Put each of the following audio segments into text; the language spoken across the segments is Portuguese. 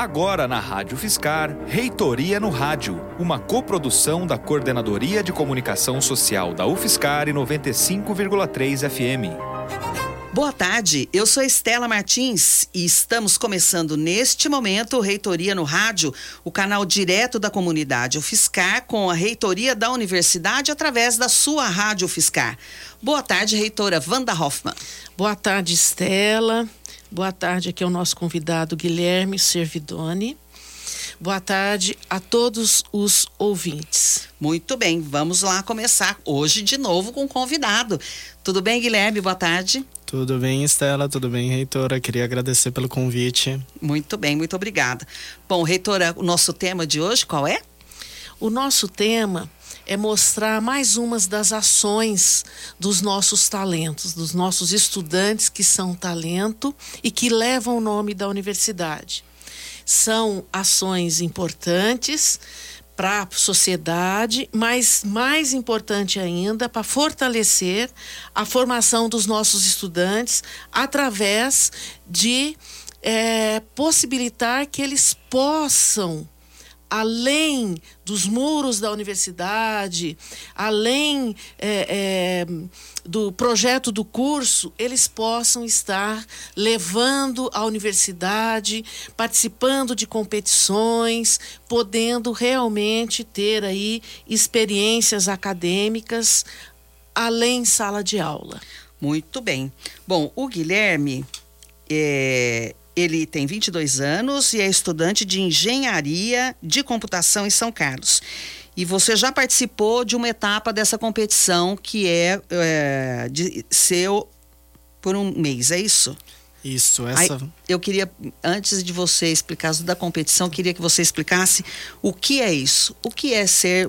Agora na Rádio UFSCar, Reitoria no Rádio, uma coprodução da Coordenadoria de Comunicação Social da UFSCar e 95,3 FM. Boa tarde, eu sou Estela Martins e estamos começando neste momento o Reitoria no Rádio, o canal direto da comunidade UFSCar com a Reitoria da Universidade através da sua Rádio UFSCar. Boa tarde, reitora Wanda Hoffmann. Boa tarde, Estela. Boa tarde, aqui é o nosso convidado Guilherme Servidoni. Boa tarde a todos os ouvintes. Muito bem, vamos lá começar hoje de novo com o convidado. Tudo bem, Guilherme? Boa tarde. Tudo bem, Estela, tudo bem, reitora? Queria agradecer pelo convite. Muito bem, muito obrigada. Bom, reitora, o nosso tema de hoje qual é? O nosso tema é mostrar mais umas das ações dos nossos talentos, dos nossos estudantes que são talento e que levam o nome da universidade. São ações importantes para a sociedade, mas mais importante ainda, para fortalecer a formação dos nossos estudantes através de possibilitar que eles possam, além dos muros da universidade, além do projeto do curso, eles possam estar levando a universidade, participando de competições, podendo realmente ter aí experiências acadêmicas além sala de aula. Muito bem. Bom, o Guilherme ele tem 22 anos e é estudante de engenharia de computação em São Carlos. E você já participou de uma etapa dessa competição que de ser por um mês, é isso? Isso, essa... Aí, eu queria, antes de você explicar da competição, queria que você explicasse o que é isso. O que é ser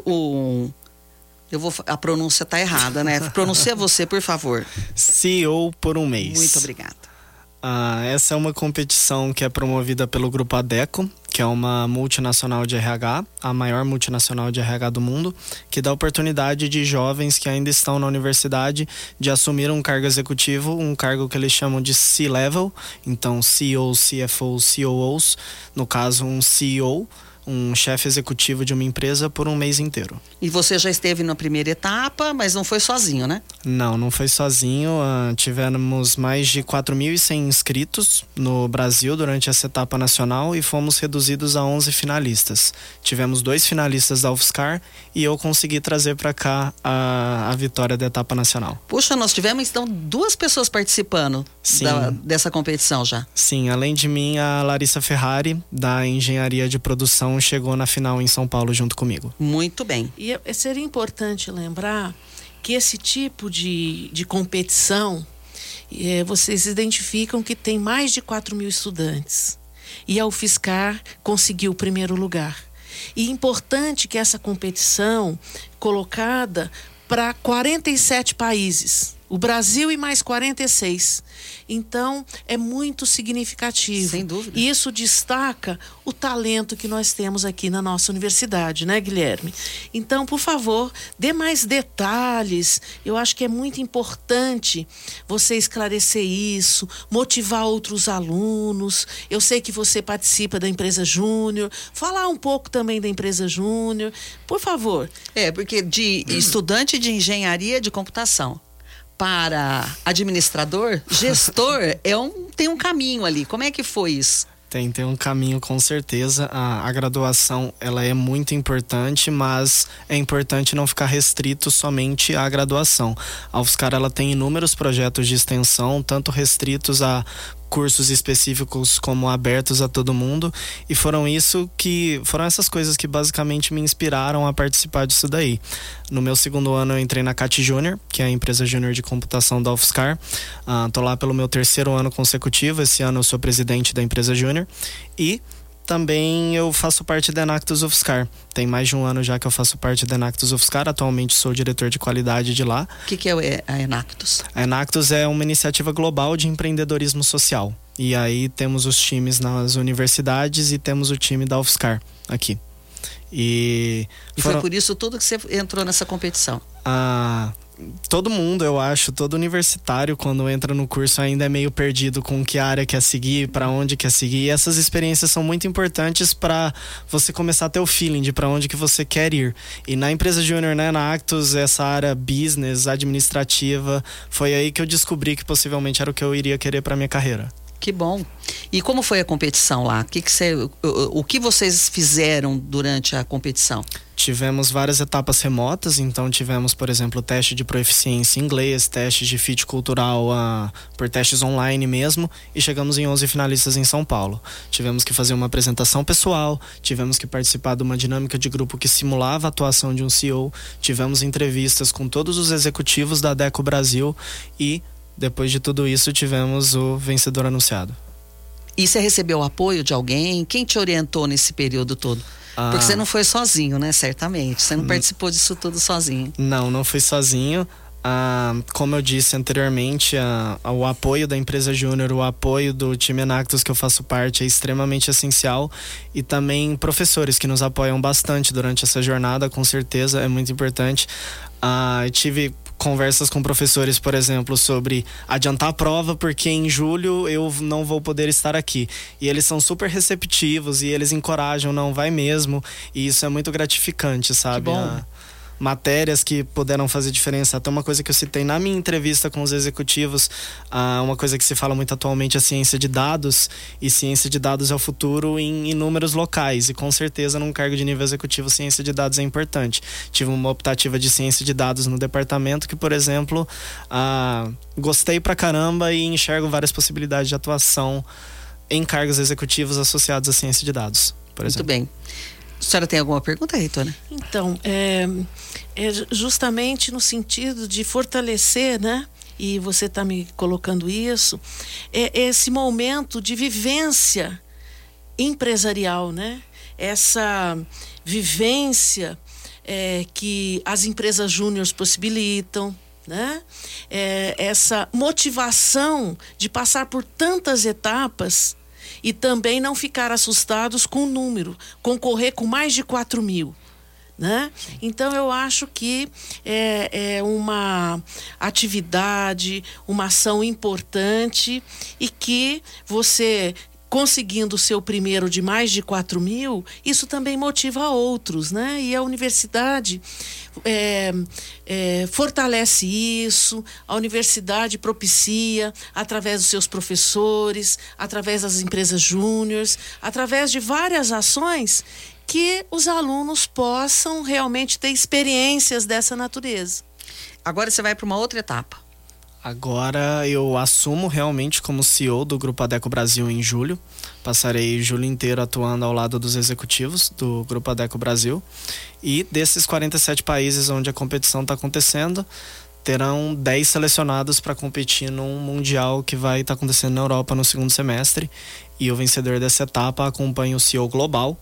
a pronúncia está errada, né? Pronuncia você, por favor. CEO por um mês. Muito obrigada. Essa é uma competição que é promovida pelo Grupo Adecco, que é uma multinacional de RH, a maior multinacional de RH do mundo, que dá oportunidade de jovens que ainda estão na universidade de assumir um cargo executivo, um cargo que eles chamam de C-Level, então CEO, CFO, COOs, no caso um CEO, um chefe executivo de uma empresa por um mês inteiro. E você já esteve na primeira etapa, mas não foi sozinho, né? Não foi sozinho. Tivemos mais de 4.100 inscritos no Brasil durante essa etapa nacional e fomos reduzidos a 11 finalistas. Tivemos 2 finalistas da UFSCar e eu consegui trazer para cá a vitória da etapa nacional. Puxa, nós tivemos então 2 pessoas participando dessa competição já. Sim, além de mim, a Larissa Ferrari, da Engenharia de Produção, chegou na final em São Paulo junto comigo. Muito bem. E seria importante lembrar que esse tipo de competição, vocês identificam que tem mais de 4.000 estudantes. E a UFSCar conseguiu o primeiro lugar. E importante que essa competição colocada para 47 países. O Brasil e mais 46. Então, é muito significativo. Sem dúvida. E isso destaca o talento que nós temos aqui na nossa universidade, né, Guilherme? Então, por favor, dê mais detalhes. Eu acho que é muito importante você esclarecer isso, motivar outros alunos. Eu sei que você participa da empresa Júnior. Falar um pouco também da empresa Júnior. Por favor. Porque de estudante de engenharia de computação para administrador, gestor, tem um caminho ali. Como é que foi isso? Tem um caminho, com certeza. A graduação, ela é muito importante, mas é importante não ficar restrito somente à graduação. A UFSCar, ela tem inúmeros projetos de extensão, tanto restritos a cursos específicos como abertos a todo mundo, e foram essas coisas que basicamente me inspiraram a participar disso daí. No meu segundo ano eu entrei na CAT Júnior, que é a empresa júnior de computação da UFSCar. Tô lá pelo meu 3º ano consecutivo. Esse ano eu sou presidente da empresa júnior e também eu faço parte da Enactus UFSCar. Tem mais de um ano já que eu faço parte da Enactus UFSCar. Atualmente sou diretor de qualidade de lá. O que é a Enactus? A Enactus é uma iniciativa global de empreendedorismo social. E aí temos os times nas universidades e temos o time da UFSCar aqui. E foi por isso tudo que você entrou nessa competição? Todo mundo, eu acho, todo universitário, quando entra no curso, ainda é meio perdido com que área quer seguir, para onde quer seguir. E essas experiências são muito importantes para você começar a ter o feeling de para onde que você quer ir. E na empresa júnior, né, na Actus, essa área business, administrativa, foi aí que eu descobri que possivelmente era o que eu iria querer para minha carreira. Que bom. E como foi a competição lá? O que vocês fizeram durante a competição? Tivemos várias etapas remotas, então tivemos, por exemplo, teste de proficiência em inglês, teste de fit cultural por testes online mesmo, e chegamos em 11 finalistas em São Paulo. Tivemos que fazer uma apresentação pessoal, tivemos que participar de uma dinâmica de grupo que simulava a atuação de um CEO, tivemos entrevistas com todos os executivos da Adecco Brasil e, depois de tudo isso, tivemos o vencedor anunciado. E você recebeu o apoio de alguém? Quem te orientou nesse período todo? Porque você não foi sozinho, né? Certamente. Você não participou disso tudo sozinho. Não fui sozinho. Como eu disse anteriormente, o apoio da empresa júnior, o apoio do time Enactus que eu faço parte é extremamente essencial, e também professores que nos apoiam bastante durante essa jornada, com certeza é muito importante. Eu tive conversas com professores, por exemplo, sobre adiantar a prova porque em julho eu não vou poder estar aqui. E eles são super receptivos e eles encorajam, não, vai mesmo. E isso é muito gratificante, sabe? Que bom. Matérias que puderam fazer diferença. Até uma coisa que eu citei na minha entrevista com os executivos, uma coisa que se fala muito atualmente é ciência de dados, e ciência de dados é o futuro em inúmeros locais, e com certeza num cargo de nível executivo ciência de dados é importante. Tive uma optativa de ciência de dados no departamento que, por exemplo, gostei pra caramba e enxergo várias possibilidades de atuação em cargos executivos associados à ciência de dados, por exemplo. Muito bem. A senhora tem alguma pergunta, reitora? Então, é justamente no sentido de fortalecer, né? E você está me colocando isso, esse momento de vivência empresarial, né? Essa vivência que as empresas júniores possibilitam, né? Essa motivação de passar por tantas etapas e também não ficar assustados com o número, concorrer com mais de 4.000, né? Então eu acho que é uma atividade, uma ação importante, e que você, conseguindo o seu primeiro de mais de 4.000, isso também motiva outros, né? E a universidade fortalece isso, a universidade propicia, através dos seus professores, através das empresas júniores, através de várias ações, que os alunos possam realmente ter experiências dessa natureza. Agora você vai para uma outra etapa. Agora eu assumo realmente como CEO do Grupo Adecco Brasil em julho. Passarei julho inteiro atuando ao lado dos executivos do Grupo Adecco Brasil. E desses 47 países onde a competição está acontecendo, terão 10 selecionados para competir num mundial que vai estar acontecendo na Europa no segundo semestre. E o vencedor dessa etapa acompanha o CEO global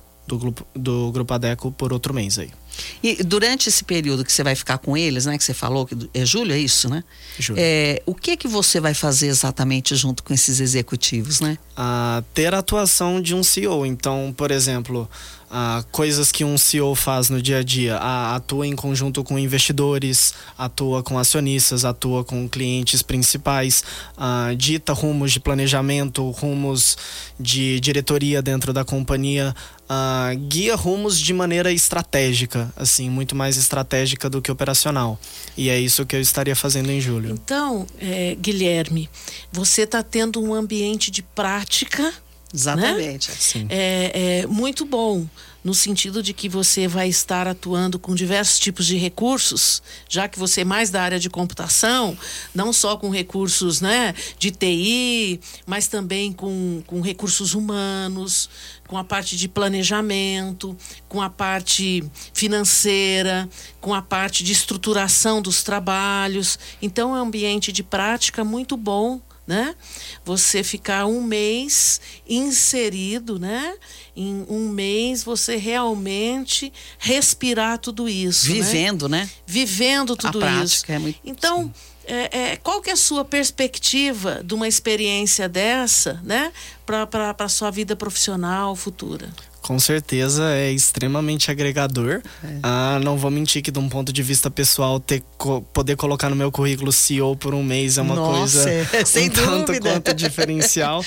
do Grupo Adecco por outro mês aí. E durante esse período que você vai ficar com eles, né, que você falou que é julho, é isso, né? Julho. O que você vai fazer exatamente junto com esses executivos, né? Ter a atuação de um CEO. Então, por exemplo, coisas que um CEO faz no dia a dia, atua em conjunto com investidores, atua com acionistas, atua com clientes principais, dita rumos de planejamento, rumos de diretoria dentro da companhia, guia rumos de maneira estratégica, assim, muito mais estratégica do que operacional. E é isso que eu estaria fazendo em julho. Então, Guilherme, você está tendo um ambiente de prática. Exatamente. Né? Sim. É muito bom, no sentido de que você vai estar atuando com diversos tipos de recursos, já que você é mais da área de computação, não só com recursos, né, de TI, mas também com recursos humanos, com a parte de planejamento, com a parte financeira, com a parte de estruturação dos trabalhos. Então é um ambiente de prática muito bom, né? Você ficar um mês inserido, né? Em um mês você realmente respirar tudo isso, vivendo, né? Vivendo tudo a prática isso. É muito... Então, qual que é a sua perspectiva de uma experiência dessa, né? Para a sua vida profissional futura? Com certeza é extremamente agregador. Não vou mentir que de um ponto de vista pessoal poder colocar no meu currículo CEO por um mês é uma coisa sem tanto dúvida. quanto diferencial.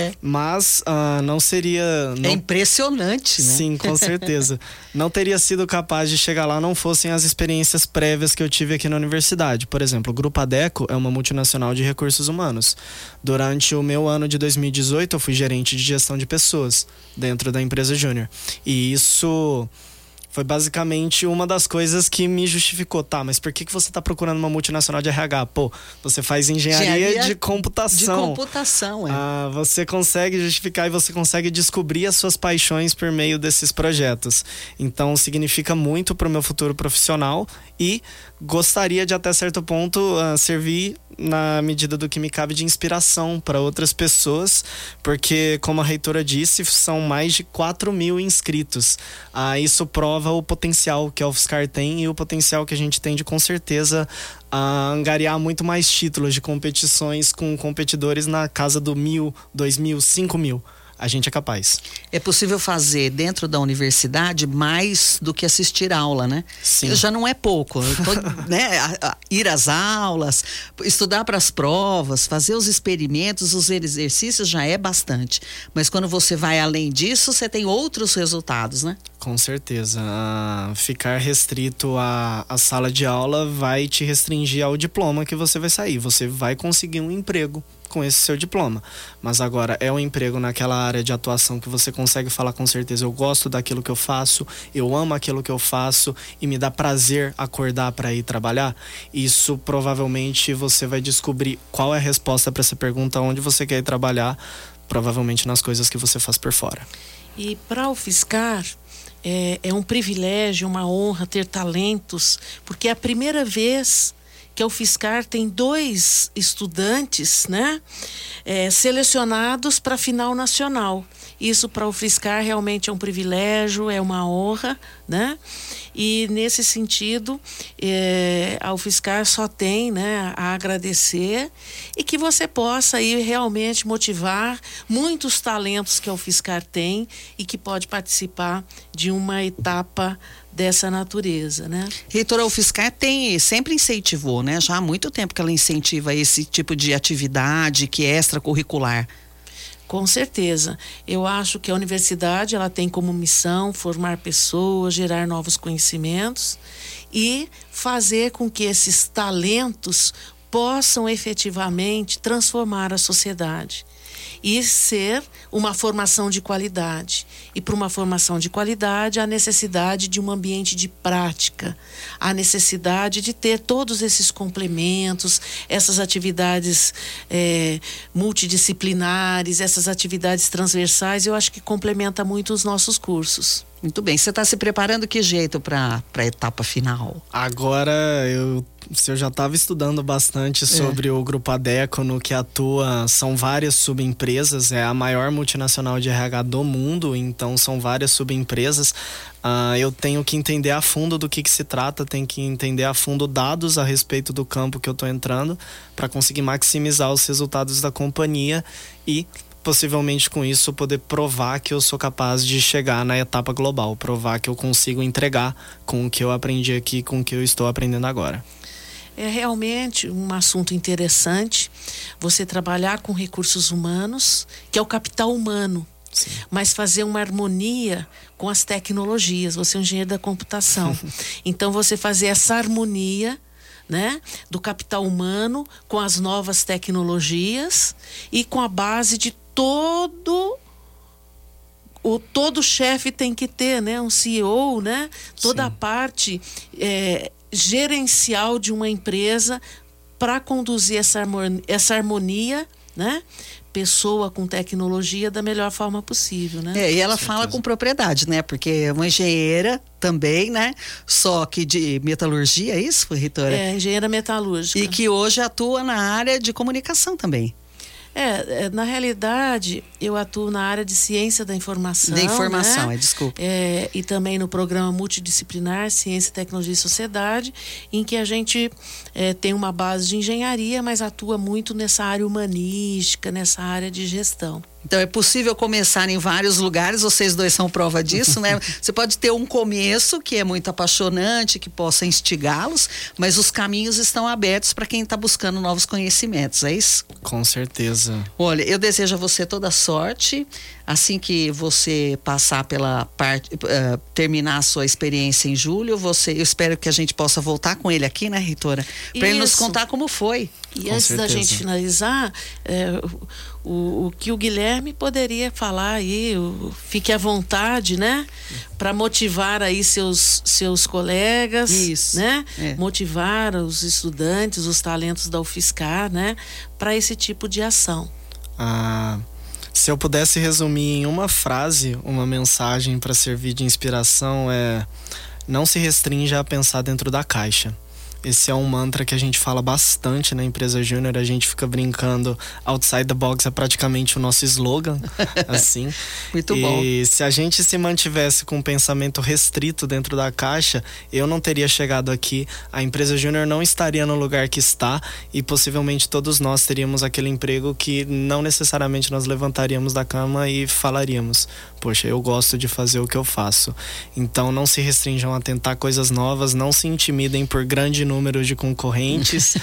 Mas não seria... É impressionante, né? Sim, com certeza. Não teria sido capaz de chegar lá não fossem as experiências prévias que eu tive aqui na universidade. Por exemplo, o Grupo Adeco é uma multinacional de recursos humanos. Durante o meu ano de 2018, eu fui gerente de gestão de pessoas dentro da empresa Júnior. E isso foi basicamente uma das coisas que me justificou. Tá, mas por que você está procurando uma multinacional de RH? Pô, você faz engenharia de computação. De computação, você consegue justificar e você consegue descobrir as suas paixões por meio desses projetos. Então, significa muito para o meu futuro profissional e gostaria de, até certo ponto, servir na medida do que me cabe de inspiração para outras pessoas, porque, como a reitora disse, são mais de 4.000 inscritos. Isso prova o potencial que a UFSCar tem e o potencial que a gente tem de, com certeza, angariar muito mais títulos de competições com competidores na casa do 1.000, 2.000, 5.000. A gente é capaz. É possível fazer dentro da universidade mais do que assistir aula, né? Sim. Já não é pouco, né? Ir às aulas, estudar para as provas, fazer os experimentos, os exercícios já é bastante. Mas quando você vai além disso, você tem outros resultados, né? Com certeza. Ficar restrito à sala de aula vai te restringir ao diploma que você vai sair. Você vai conseguir um emprego com esse seu diploma, mas agora é um emprego naquela área de atuação que você consegue falar com certeza: eu gosto daquilo que eu faço, eu amo aquilo que eu faço e me dá prazer acordar para ir trabalhar. Isso provavelmente você vai descobrir qual é a resposta para essa pergunta: onde você quer ir trabalhar, provavelmente nas coisas que você faz por fora. E para a UFSCar é um privilégio, uma honra ter talentos, porque é a primeira vez que a UFSCar tem 2 estudantes, né, selecionados para a final nacional. Isso para a UFSCar realmente é um privilégio, é uma honra, né? E nesse sentido, a UFSCar só tem, né, a agradecer, e que você possa aí realmente motivar muitos talentos que a UFSCar tem e que pode participar de uma etapa dessa natureza, né? Reitora, a UFSCar sempre incentivou, né? Já há muito tempo que ela incentiva esse tipo de atividade que é extracurricular. Com certeza. Eu acho que a universidade ela tem como missão formar pessoas, gerar novos conhecimentos e fazer com que esses talentos possam efetivamente transformar a sociedade e ser uma formação de qualidade. E para uma formação de qualidade, há necessidade de um ambiente de prática, há necessidade de ter todos esses complementos, essas atividades multidisciplinares, essas atividades transversais. Eu acho que complementa muito os nossos cursos. Muito bem. Você está se preparando que jeito para a etapa final? Agora eu já estava estudando bastante sobre o Grupo Adeco, no que atua, são várias subempresas, é a maior multinacional de RH do mundo, então são várias subempresas. Eu tenho que entender a fundo do que se trata, tenho que entender a fundo dados a respeito do campo que eu estou entrando para conseguir maximizar os resultados da companhia e possivelmente com isso poder provar que eu sou capaz de chegar na etapa global, provar que eu consigo entregar com o que eu aprendi aqui, com o que eu estou aprendendo agora. É realmente um assunto interessante você trabalhar com recursos humanos, que é o capital humano. Sim. Mas fazer uma harmonia com as tecnologias. Você é um engenheiro da computação. Então você fazer essa harmonia, né, do capital humano com as novas tecnologias e com a base de todo chefe tem que ter, né, um CEO, né, toda Sim. a parte gerencial de uma empresa para conduzir essa harmonia, né, pessoa com tecnologia da melhor forma possível, né? E ela fala com propriedade, né? Porque é uma engenheira também, né? Só que de metalurgia, é isso, reitora? Engenheira metalúrgica. E que hoje atua na área de comunicação também. Na realidade, eu atuo na área de ciência da informação. Da informação, né? Desculpa. E também no programa multidisciplinar Ciência, Tecnologia e Sociedade, em que a gente tem uma base de engenharia, mas atua muito nessa área humanística, nessa área de gestão. Então é possível começar em vários lugares, vocês dois são prova disso, né? Você pode ter um começo que é muito apaixonante, que possa instigá-los, mas os caminhos estão abertos para quem está buscando novos conhecimentos, é isso? Com certeza. Olha, eu desejo a você toda sorte. Assim que você passar pela parte, terminar a sua experiência em julho, eu espero que a gente possa voltar com ele aqui, né, reitora? Para ele nos contar como foi. E Com antes certeza. da gente finalizar, o que o Guilherme poderia falar aí, fique à vontade, né? Para motivar aí seus colegas, Isso. né? É. Motivar os estudantes, os talentos da UFSCar, né? Para esse tipo de ação. Se eu pudesse resumir em uma frase, uma mensagem para servir de inspiração não se restrinja a pensar dentro da caixa. Esse é um mantra que a gente fala bastante na empresa Júnior. A gente fica brincando, outside the box é praticamente o nosso slogan, assim. Muito bom. E se a gente se mantivesse com um pensamento restrito dentro da caixa, eu não teria chegado aqui, a empresa Júnior não estaria no lugar que está e possivelmente todos nós teríamos aquele emprego que não necessariamente nós levantaríamos da cama e falaríamos: poxa, eu gosto de fazer o que eu faço. Então não se restringam a tentar coisas novas, não se intimidem por grande número de concorrentes.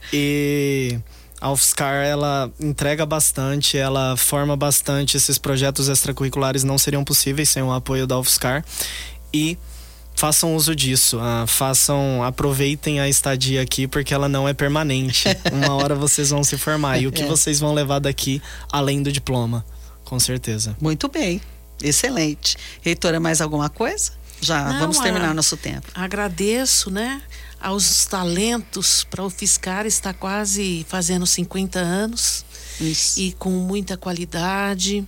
E a UFSCar, ela entrega bastante, ela forma bastante. Esses projetos extracurriculares não seriam possíveis sem o apoio da UFSCar. E façam uso disso, aproveitem a estadia aqui, porque ela não é permanente. Uma hora vocês vão se formar. E o que vocês vão levar daqui, além do diploma? Com certeza. Muito bem, excelente. Reitora, mais alguma coisa? Vamos terminar nosso tempo. Agradeço, né, aos talentos. Para o UFSCar está quase fazendo 50 anos. Isso. E com muita qualidade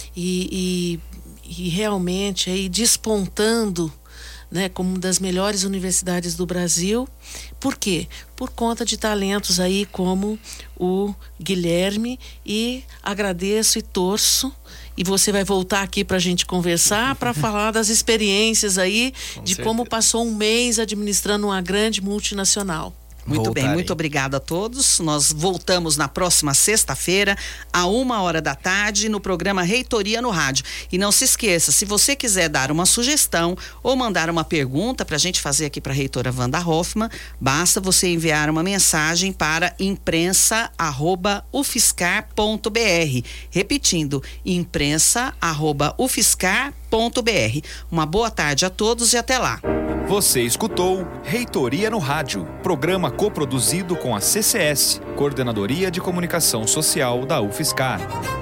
e realmente aí despontando, né, como uma das melhores universidades do Brasil. Por quê? Por conta de talentos aí como o Guilherme, e agradeço e torço. E você vai voltar aqui para a gente conversar, para falar das experiências aí, de como passou um mês administrando uma grande multinacional. Muito bem, muito obrigada a todos. Nós voltamos na próxima sexta-feira, à 13h, no programa Reitoria no Rádio. E não se esqueça, se você quiser dar uma sugestão ou mandar uma pergunta para a gente fazer aqui para a reitora Wanda Hoffmann, basta você enviar uma mensagem para imprensa@ufscar.br. Repetindo, imprensa@ufscar.br. Uma boa tarde a todos e até lá. Você escutou Reitoria no Rádio, programa coproduzido com a CCS, Coordenadoria de Comunicação Social da UFSCar.